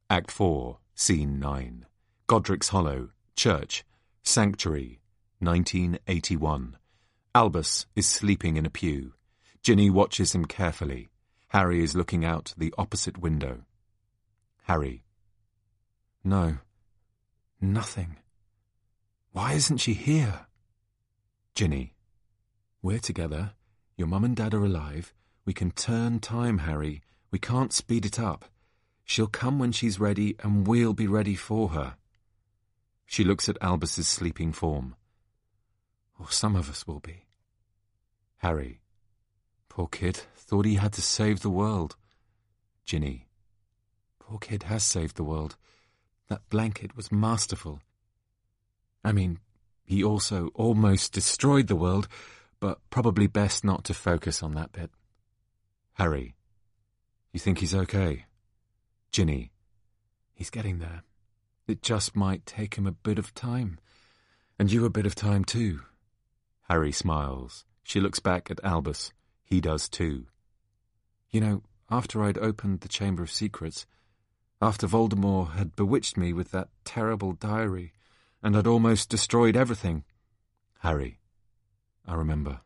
Act 4, Scene 9. Godric's Hollow, Church, Sanctuary, 1981. Albus is sleeping in a pew. Ginny watches him carefully. Harry is looking out the opposite window. Harry. No. Nothing. Why isn't she here? Ginny. We're together. Your mum and dad are alive. We can turn time, Harry. We can't speed it up. She'll come when she's ready, and we'll be ready for her. She looks at Albus's sleeping form. Or some of us will be. Harry. Poor kid, thought he had to save the world. Ginny. Poor kid has saved the world. That blanket was masterful. I mean, he also almost destroyed the world, but probably best not to focus on that bit. Harry. You think he's okay? Ginny. He's getting there. It just might take him a bit of time. And you a bit of time too. Harry smiles. She looks back at Albus. He does too. You know, after I'd opened the Chamber of Secrets, after Voldemort had bewitched me with that terrible diary, and I'd almost destroyed everything. Harry. I remember.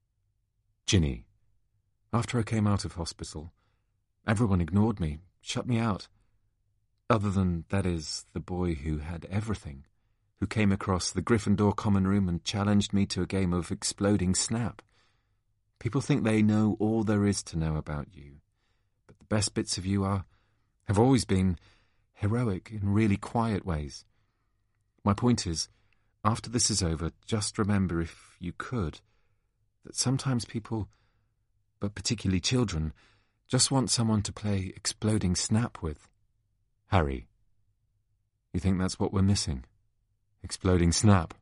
Ginny. After I came out of hospital, everyone ignored me, shut me out. Other than, that is, the boy who had everything, who came across the Gryffindor common room and challenged me to a game of exploding snap. People think they know all there is to know about you, but the best bits of you have always been heroic in really quiet ways. My point is, after this is over, just remember, if you could, that sometimes people, but particularly children, just want someone to play exploding snap with. Harry. You think that's what we're missing? Exploding snap?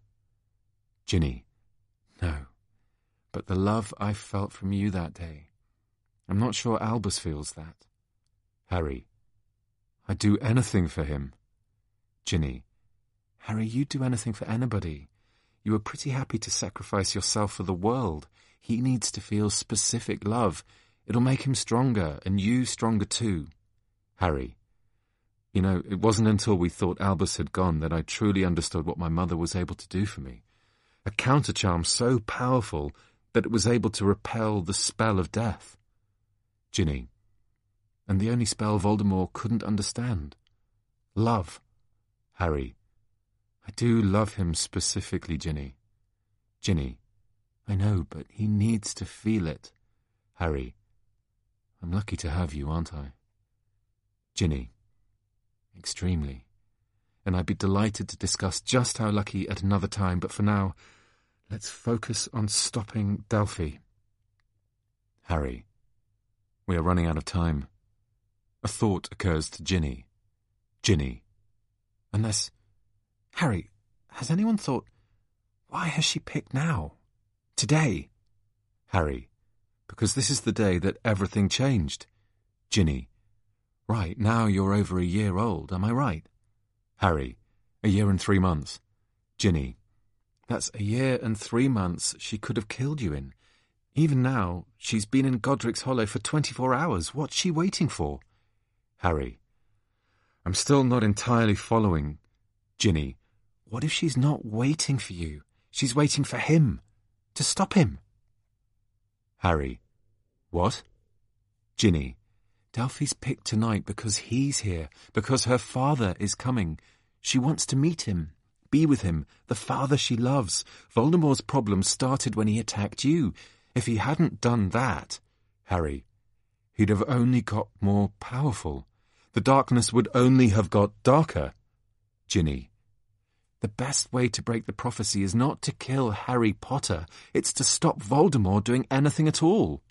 Ginny. No. But the love I felt from you that day. I'm not sure Albus feels that. Harry. I'd do anything for him. Ginny. Harry, you'd do anything for anybody. You were pretty happy to sacrifice yourself for the world. He needs to feel specific love. It'll make him stronger, and you stronger too. Harry. You know, it wasn't until we thought Albus had gone that I truly understood what my mother was able to do for me. A counter-charm so powerful that it was able to repel the spell of death. Ginny. And the only spell Voldemort couldn't understand. Love. Harry. I do love him specifically, Ginny. Ginny. I know, but he needs to feel it. Harry. I'm lucky to have you, aren't I? Ginny. Extremely. And I'd be delighted to discuss just how lucky at another time, but for now, let's focus on stopping Delphi. Harry. We are running out of time. A thought occurs to Ginny. Ginny. Unless... Harry, has anyone thought, why has she picked now? Today? Harry. Because this is the day that everything changed. Ginny. Right, now you're over a year old, am I right? Harry. A year and 3 months. Ginny. That's a year and 3 months she could have killed you in. Even now, she's been in Godric's Hollow for 24 hours. What's she waiting for? Harry. I'm still not entirely following. Ginny. What if she's not waiting for you? She's waiting for him. To stop him. Harry. What? Ginny. Delphi's picked tonight because he's here, because her father is coming. She wants to meet him, be with him, the father she loves. Voldemort's problem started when he attacked you. If he hadn't done that... Harry. He'd have only got more powerful. The darkness would only have got darker. Ginny. The best way to break the prophecy is not to kill Harry Potter. It's to stop Voldemort doing anything at all.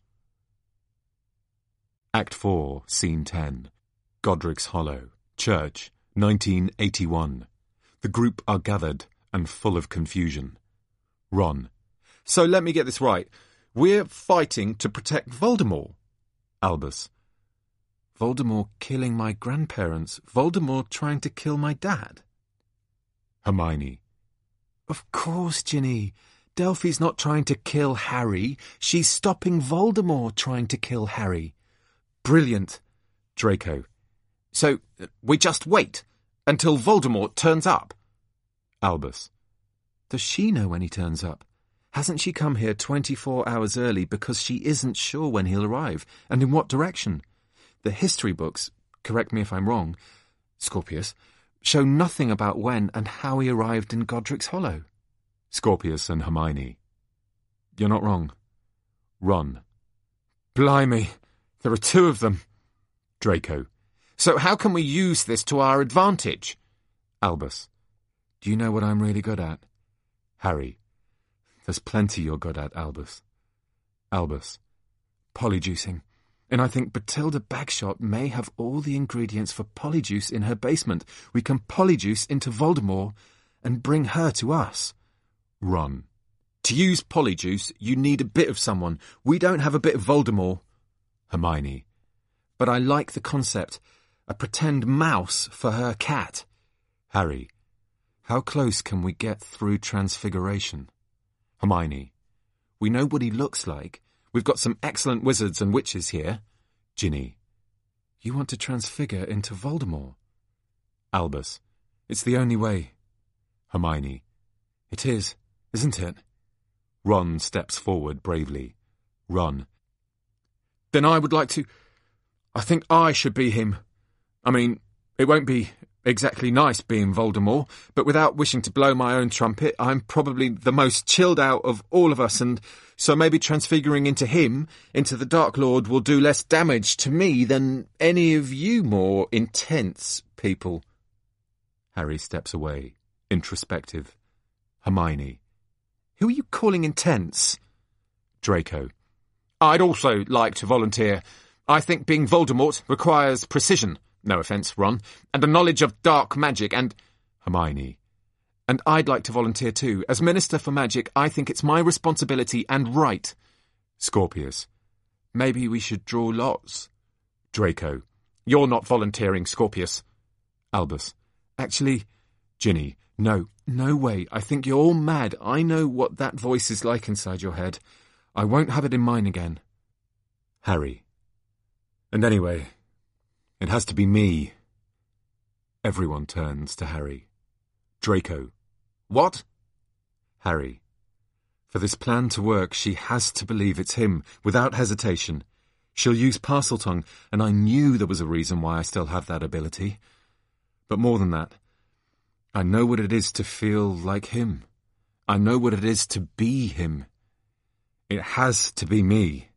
Act 4, Scene 10. Godric's Hollow, Church, 1981. The group are gathered and full of confusion. Ron. So let me get this right. We're fighting to protect Voldemort. Albus. Voldemort killing my grandparents. Voldemort trying to kill my dad. Hermione. Of course, Ginny. Delphi's not trying to kill Harry. She's stopping Voldemort trying to kill Harry. Brilliant. Draco. So, we just wait until Voldemort turns up? Albus. Does she know when he turns up? Hasn't she come here 24 hours early because she isn't sure when he'll arrive, and in what direction? The history books, correct me if I'm wrong, Scorpius, show nothing about when and how he arrived in Godric's Hollow. Scorpius and Hermione. You're not wrong. Ron. Blimey, there are two of them. Draco. So how can we use this to our advantage? Albus. Do you know what I'm really good at? Harry. There's plenty you're good at, Albus. Albus. Polyjuicing. And I think Bathilda Bagshot may have all the ingredients for polyjuice in her basement. We can polyjuice into Voldemort and bring her to us. Ron. To use polyjuice, you need a bit of someone. We don't have a bit of Voldemort. Hermione. But I like the concept. A pretend mouse for her cat. Harry. How close can we get through transfiguration? Hermione. We know what he looks like. We've got some excellent wizards and witches here. Ginny. You want to transfigure into Voldemort? Albus. It's the only way. Hermione. It is, isn't it? Ron steps forward bravely. Ron. Then I would like to... I think I should be him. I mean, it won't be exactly nice being Voldemort, but without wishing to blow my own trumpet, I'm probably the most chilled out of all of us, and so maybe transfiguring into him, into the Dark Lord, will do less damage to me than any of you more intense people. Harry steps away, introspective. Hermione. Who are you calling intense? Draco. I'd also like to volunteer. I think being Voldemort requires precision. No offence, Ron, and a knowledge of dark magic and... Hermione. And I'd like to volunteer too. As Minister for Magic, I think it's my responsibility and right. Scorpius. Maybe we should draw lots. Draco. You're not volunteering, Scorpius. Albus. Actually, Ginny. No way. I think you're all mad. I know what that voice is like inside your head. I won't have it in mine again. Harry. And anyway... it has to be me. Everyone turns to Harry. Draco. What? Harry. For this plan to work, she has to believe it's him, without hesitation. She'll use Parseltongue, and I knew there was a reason why I still have that ability. But more than that, I know what it is to feel like him. I know what it is to be him. It has to be me.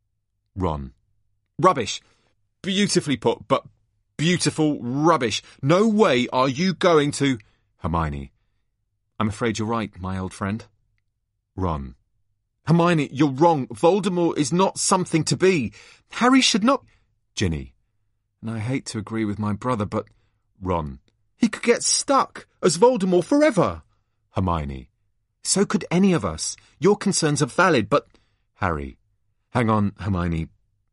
Ron. Rubbish! Beautifully put, but beautiful rubbish. No way are you going to... Hermione. I'm afraid you're right, my old friend. Ron. Hermione, you're wrong. Voldemort is not something to be. Harry should not... Ginny. And I hate to agree with my brother, but... Ron. He could get stuck as Voldemort forever. Hermione. So could any of us. Your concerns are valid, but... Harry. Hang on, Hermione.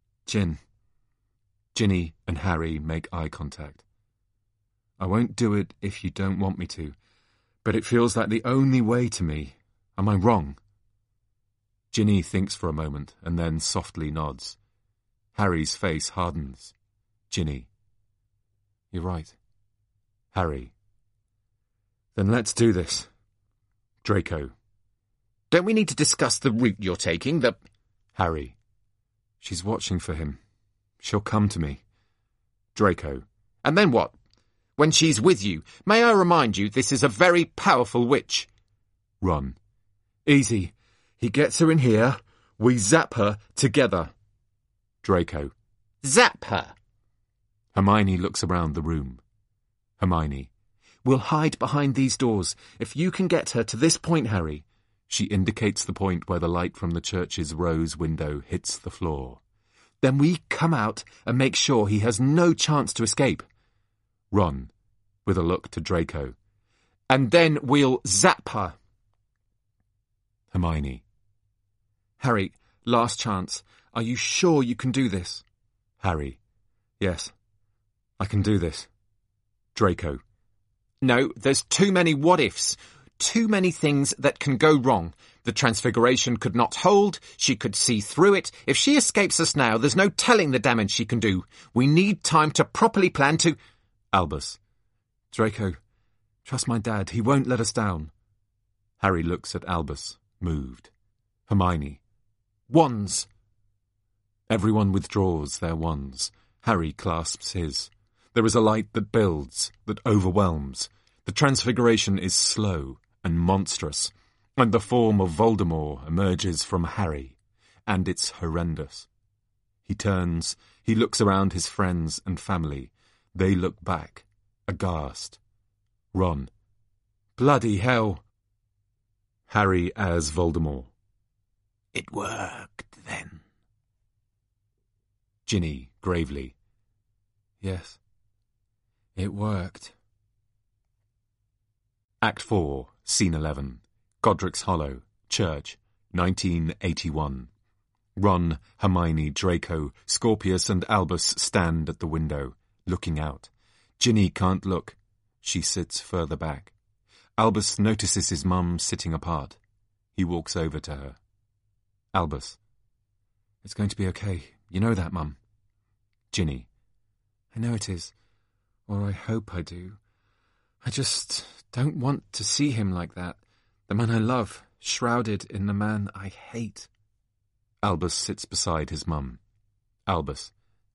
Ginny and Harry make eye contact. I won't do it if you don't want me to, but it feels like the only way to me. Am I wrong? Ginny thinks for a moment and then softly nods. Harry's face hardens. Ginny. You're right. Harry. Then let's do this. Draco. Don't we need to discuss the route you're taking? Harry. She's watching for him. She'll come to me. Draco. And then what? When she's with you, may I remind you this is a very powerful witch? Ron. Easy. He gets her in here. We zap her together. Draco. Zap her? Hermione looks around the room. Hermione. We'll hide behind these doors. If you can get her to this point, Harry. She indicates the point where the light from the church's rose window hits the floor. Then we come out and make sure he has no chance to escape. Ron, with a look to Draco. And then we'll zap her. Hermione. Harry, last chance. Are you sure you can do this? Harry. Yes, I can do this. Draco. No, there's too many what-ifs. too many things that can go wrong. The Transfiguration could not hold. She could see through it. If she escapes us now, there's no telling the damage she can do. We need time to properly plan to... Albus. Draco, trust my dad. He won't let us down. Harry looks at Albus, moved. Hermione. Wands. Everyone withdraws their wands. Harry clasps his. There is a light that builds, that overwhelms. The Transfiguration is slow and monstrous, and the form of Voldemort emerges from Harry, and it's horrendous. He turns, he looks around his friends and family. They look back, aghast. Ron. Bloody hell. Harry as Voldemort. It worked, then. Ginny, gravely. Yes, it worked. Act 4, Scene 11. Godric's Hollow, Church, 1981. Ron, Hermione, Draco, Scorpius and Albus stand at the window, looking out. Ginny can't look. She sits further back. Albus notices his mum sitting apart. He walks over to her. Albus. It's going to be okay. You know that, Mum. Ginny. I know it is. Or I hope I do. I just don't want to see him like that. The man I love, shrouded in the man I hate. Albus sits beside his mum. Albus.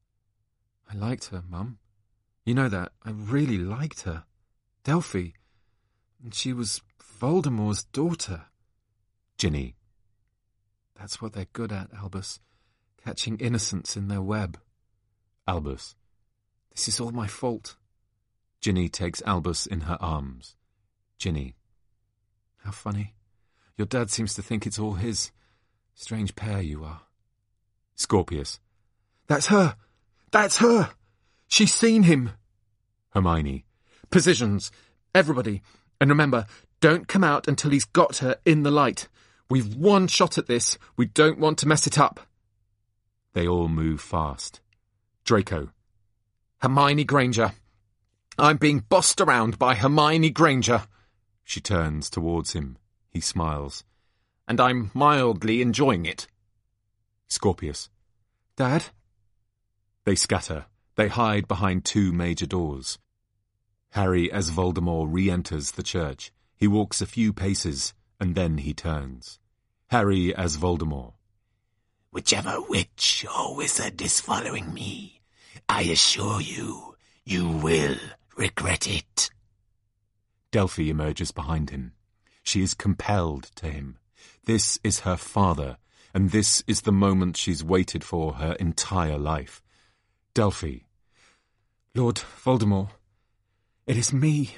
I liked her, Mum. You know that. I really liked her. Delphi. And she was Voldemort's daughter. Ginny. That's what they're good at, Albus. Catching innocents in their web. Albus. This is all my fault. Ginny takes Albus in her arms. Ginny. How funny. Your dad seems to think it's all his. Strange pair you are. Scorpius. That's her! That's her! She's seen him! Hermione. Positions. Everybody. And remember, don't come out until he's got her in the light. We've one shot at this. We don't want to mess it up. They all move fast. Draco. Hermione Granger. I'm being bossed around by Hermione Granger. She turns towards him. He smiles. And I'm mildly enjoying it. Scorpius. Dad? They scatter. They hide behind two major doors. Harry as Voldemort re-enters the church. He walks a few paces, and then he turns. Harry as Voldemort. Whichever witch or wizard is following me, I assure you, you will regret it. Delphi emerges behind him. She is compelled to him. This is her father, and this is the moment she's waited for her entire life. Delphi. Lord Voldemort, it is me.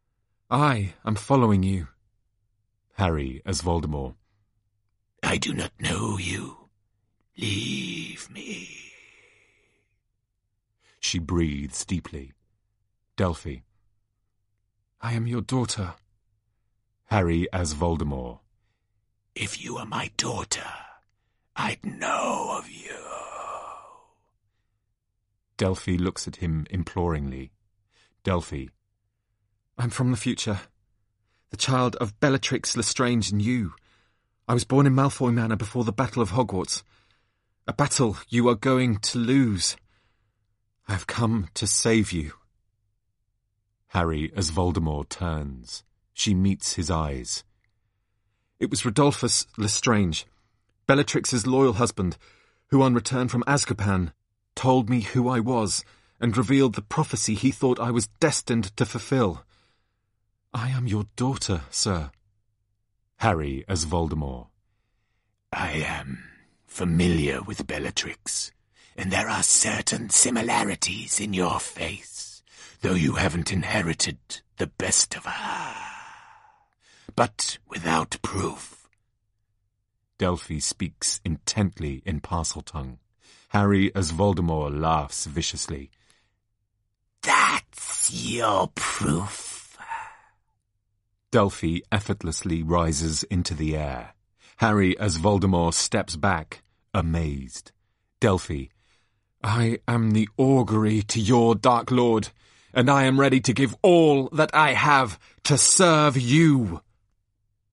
I am following you. Harry as Voldemort. I do not know you. Leave me. She breathes deeply. Delphi. I am your daughter. Harry as Voldemort. If you were my daughter, I'd know of you. Delphi looks at him imploringly. Delphi. I'm from the future. The child of Bellatrix Lestrange and you. I was born in Malfoy Manor before the Battle of Hogwarts. A battle you are going to lose. I have come to save you. Harry as Voldemort turns. She meets his eyes. It was Rodolphus Lestrange, Bellatrix's loyal husband, who on return from Azkaban told me who I was and revealed the prophecy he thought I was destined to fulfill. I am your daughter, sir. Harry as Voldemort. I am familiar with Bellatrix, and there are certain similarities in your face, though you haven't inherited the best of her. But without proof. Delphi speaks intently in Parseltongue. Harry as Voldemort laughs viciously. That's your proof. Delphi effortlessly rises into the air. Harry as Voldemort steps back, amazed. Delphi. I am the augury to your Dark Lord, and I am ready to give all that I have to serve you.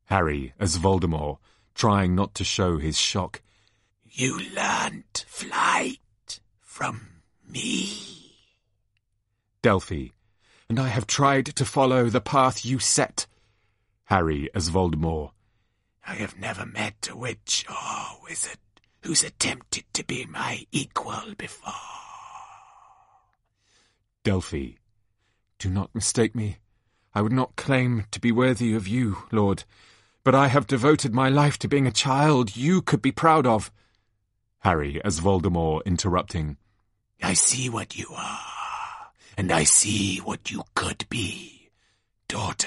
Harry as Voldemort, trying not to show his shock. You learned flight from me. Delphi. And I have tried to follow the path you set. Harry as Voldemort. I have never met a witch or wizard who's attempted to be my equal before. Delphi. Do not mistake me. I would not claim to be worthy of you, Lord, but I have devoted my life to being a child you could be proud of. Harry as Voldemort, interrupting. I see what you are, and I see what you could be, daughter.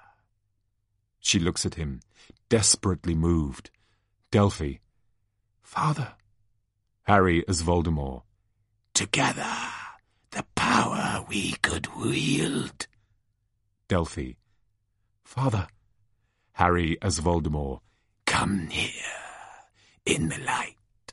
She looks at him, desperately moved. Delphi. Father. Harry as Voldemort. Together, the power we could wield. Delphi. Father. Harry as Voldemort. Come here, in the light,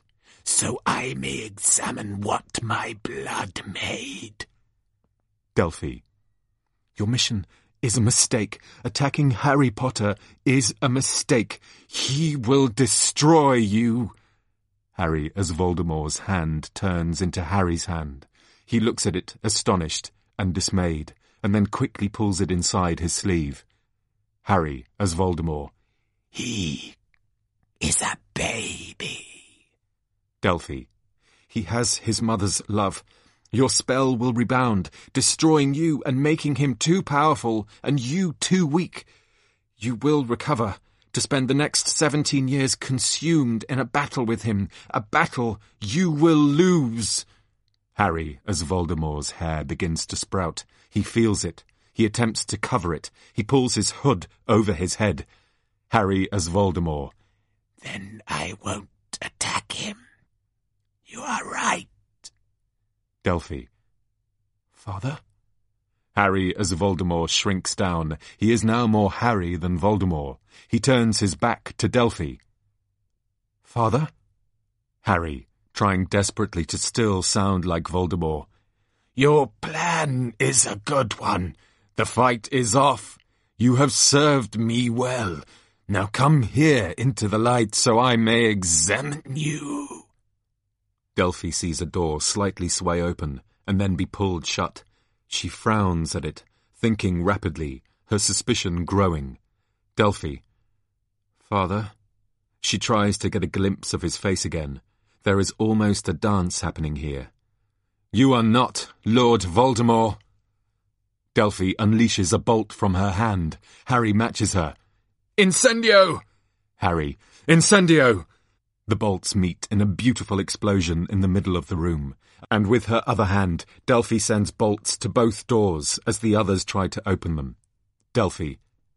so I may examine what my blood made. Delphi. Your mission is a mistake. Attacking Harry Potter is a mistake. He will destroy you. Harry as Voldemort's hand turns into Harry's hand. He looks at it, astonished and dismayed, and then quickly pulls it inside his sleeve. Harry as Voldemort. He is a baby. Delphi. He has his mother's love. Your spell will rebound, destroying you and making him too powerful and you too weak. You will recover, to spend the next 17 years consumed in a battle with him, a battle you will lose. Harry as Voldemort's hair begins to sprout. He feels it. He attempts to cover it. He pulls his hood over his head. Harry as Voldemort. Then I won't attack him. You are right. Delphi. Father? Harry as Voldemort shrinks down. He is now more Harry than Voldemort. He turns his back to Delphi. Father? Harry, trying desperately to still sound like Voldemort. Your plan is a good one. The fight is off. You have served me well. Now come here into the light so I may examine you. Delphi sees a door slightly sway open and then be pulled shut. She frowns at it, thinking rapidly, her suspicion growing. Delphi. Father? She tries to get a glimpse of his face again. There is almost a dance happening here. You are not Lord Voldemort. Delphi unleashes a bolt from her hand. Harry matches her. Incendio! Harry. Incendio! The bolts meet in a beautiful explosion in the middle of the room, and with her other hand, Delphi sends bolts to both doors as the others try to open them. Delphi.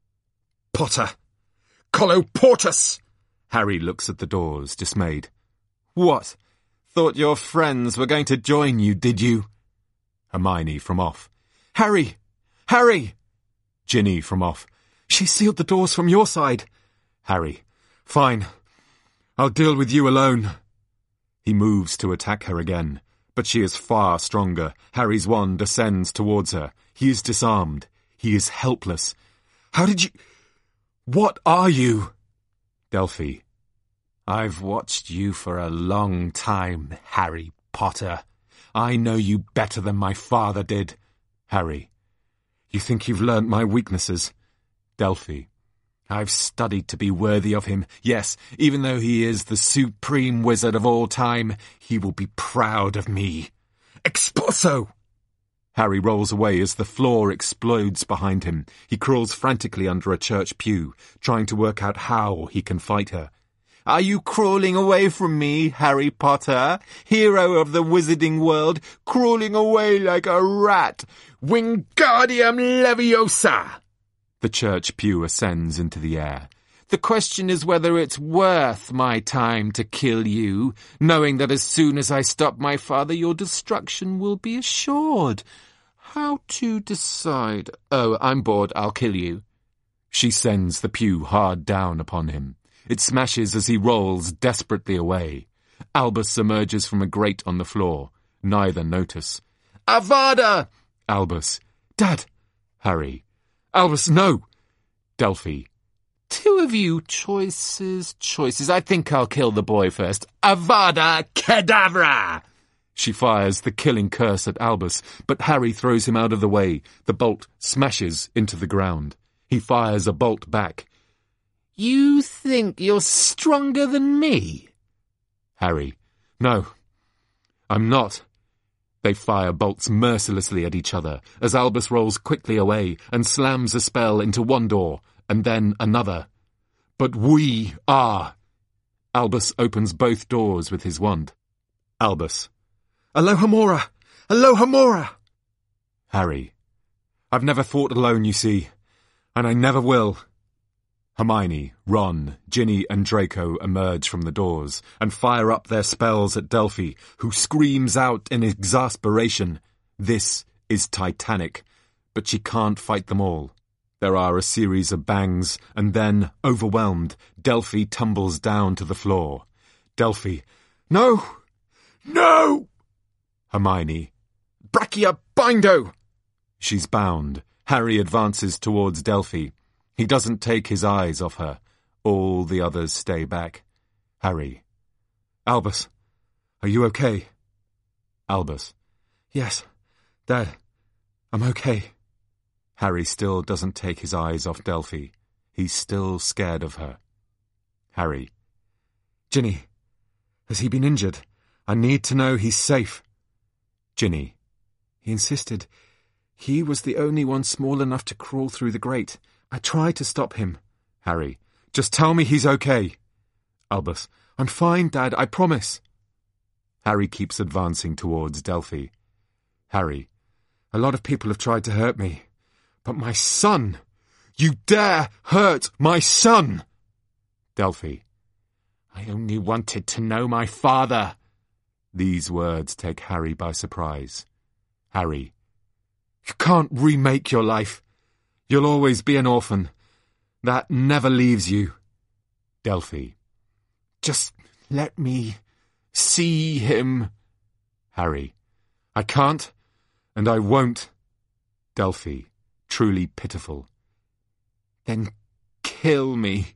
Potter! Colloportus! Harry looks at the doors, dismayed. What? Thought your friends were going to join you, did you? Hermione from off. Harry! Harry! Ginny from off. She sealed the doors from your side. Harry. Fine. I'll deal with you alone. He moves to attack her again, but she is far stronger. Harry's wand descends towards her. He is disarmed. He is helpless. How did you... What are you? Delphi. I've watched you for a long time, Harry Potter. I know you better than my father did. Harry. You think you've learnt my weaknesses? Delphi. I've studied to be worthy of him. Yes, even though he is the supreme wizard of all time, he will be proud of me. Expulso! Harry rolls away as the floor explodes behind him. He crawls frantically under a church pew, trying to work out how he can fight her. Are you crawling away from me, Harry Potter, hero of the wizarding world, crawling away like a rat? Wingardium Leviosa! The church pew ascends into the air. The question is whether it's worth my time to kill you, knowing that as soon as I stop my father, your destruction will be assured. How to decide? Oh, I'm bored, I'll kill you. She sends the pew hard down upon him. It smashes as he rolls desperately away. Albus emerges from a grate on the floor. Neither notice. Avada! Albus. Dad! Harry. Albus, no! Delphi. two of you, choices. I think I'll kill the boy first. Avada Kedavra! She fires the killing curse at Albus, but Harry throws him out of the way. The bolt smashes into the ground. He fires a bolt back. You think you're stronger than me? Harry: No, I'm not. They fire bolts mercilessly at each other as Albus rolls quickly away and slams a spell into one door and then another. But we are. Albus opens both doors with his wand. Albus: Alohomora! Alohomora! Harry: I've never fought alone, you see, and I never will. Hermione, Ron, Ginny and Draco emerge from the doors and fire up their spells at Delphi, who screams out in exasperation. This is titanic, but she can't fight them all. There are a series of bangs, and then, overwhelmed, Delphi tumbles down to the floor. Delphi: No! No! Hermione: Brachia Bindo! She's bound. Harry advances towards Delphi. He doesn't take his eyes off her. All the others stay back. Harry: Albus, are you okay? Albus: Yes, Dad, I'm okay. Harry still doesn't take his eyes off Delphi. He's still scared of her. Harry: Ginny, has he been injured? I need to know he's safe. Ginny: He insisted. He was the only one small enough to crawl through the grate. I tried to stop him. Harry: Just tell me he's okay. Albus: I'm fine, Dad, I promise. Harry keeps advancing towards Delphi. Harry: A lot of people have tried to hurt me. But my son! You dare hurt my son! Delphi: I only wanted to know my father. These words take Harry by surprise. Harry: You can't remake your life. You'll always be an orphan. That never leaves you. Delphi: Just let me see him. Harry: I can't, and I won't. Delphi, truly pitiful: Then kill me.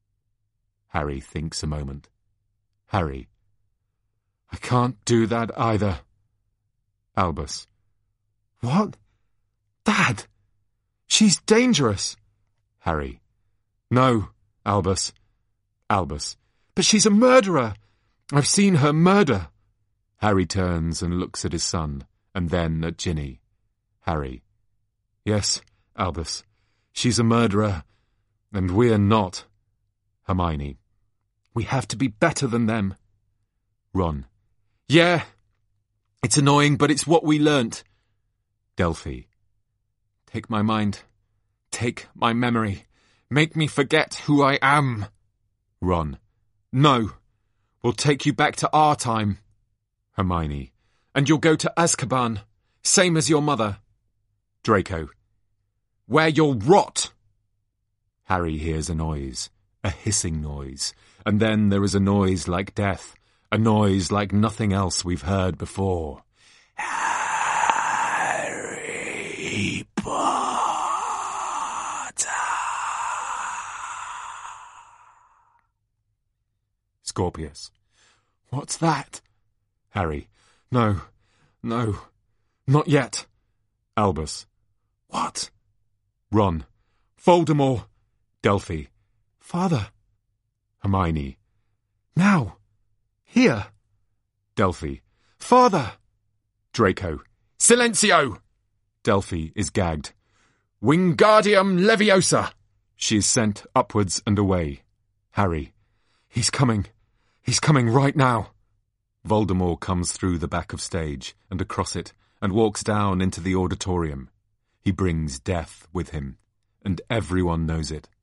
Harry thinks a moment. Harry: I can't do that either. Albus: What? Dad! She's dangerous. Harry: No, Albus. Albus: But she's a murderer. I've seen her murder. Harry turns and looks at his son, and then at Ginny. Harry: Yes, Albus, she's a murderer, and we're not. Hermione: We have to be better than them. Ron: Yeah, it's annoying, but it's what we learnt. Delphi: Take my mind. Take my memory. Make me forget who I am. Ron: No. We'll take you back to our time. Hermione: And you'll go to Azkaban, same as your mother. Draco: Where you'll rot. Harry hears a noise, a hissing noise, and then there is a noise like death, a noise like nothing else we've heard before. Harry Potter. Scorpius: What's that? Harry: No, not yet. Albus: What? Ron: Voldemort. Delphi: Father. Hermione: Now. Here. Delphi: Father. Draco: Silencio! Delphi is gagged. Wingardium Leviosa! She is sent upwards and away. Harry: He's coming. He's coming right now. Voldemort comes through the back of stage and across it and walks down into the auditorium. He brings death with him, and everyone knows it.